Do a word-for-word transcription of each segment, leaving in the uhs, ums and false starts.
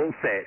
all set.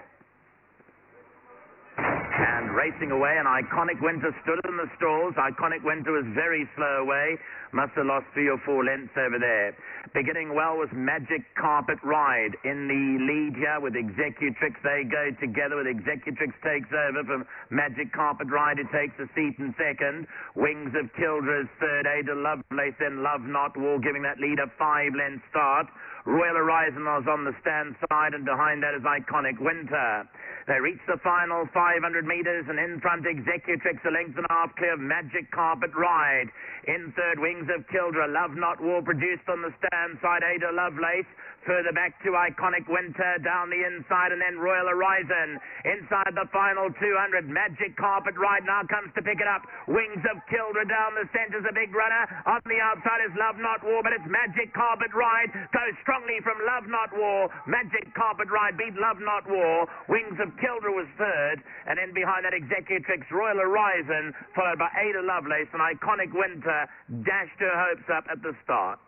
And racing away, an Iconic Winter stood in the stalls. Iconic Winter was very slow away. Must have lost three or four lengths over there. Beginning well was Magic Carpet Ride in the lead here with Executrix. They go together with Executrix takes over from Magic Carpet Ride, who takes a seat in second. Wings of Kildra is third. Ada Lovelace, then Love Not War, giving that lead a five-length start. Royal Horizon was on the stand side, and behind that is Iconic Winter. They reach the final five hundred metres, and in front Executrix, a length and a half clear of Magic Carpet Ride. In third, Wings of Kildra, Love Not War produced on the stand side, Ada Lovelace. Further back to Iconic Winter, down the inside, and then Royal Horizon. Inside the final two hundred, Magic Carpet Ride now comes to pick it up. Wings of Kildra down the centre's a big runner. On the outside is Love Not War, but it's Magic Carpet Ride. Goes strongly from Love Not War. Magic Carpet Ride beat Love Not War. Wings of Kildra was third, and then behind that Executrix, Royal Horizon, followed by Ada Lovelace, and Iconic Winter dashed her hopes up at the start.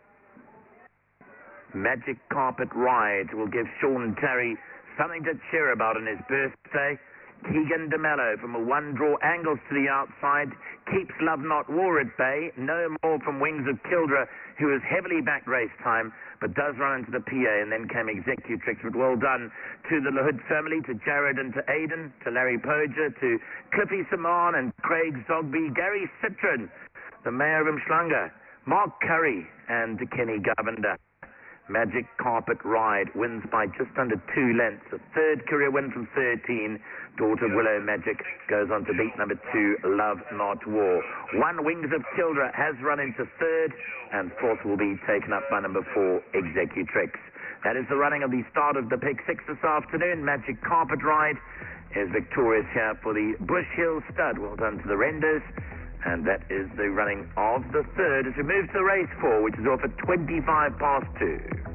Magic Carpet Ride will give Sean Terry something to cheer about on his birthday. Keegan DeMello from a one-draw angles to the outside keeps Love Not War at bay. No more from Wings of Kildra, who is heavily back race time, but does run into the P A, and then came Executrix. But well done to the LaHood family, to Jared and to Aidan, to Larry Poger, to Cliffy Saman and Craig Zogby, Gary Citron, the mayor of Umhlanga, Mark Curry, and to Kenny Govender. Magic Carpet Ride wins by just under two lengths. A third career win from thirteen. Daughter Willow Magic goes on to beat number two, Love Not War. One, Wings of Kildra, has run into third, and fourth will be taken up by number four, Executrix. That is the running of the start of the pick six this afternoon. Magic Carpet Ride is victorious here for the Bush Hill Stud. Well done to the Renders. And that is the running of the third as we move to race four, which is off at twenty-five past two.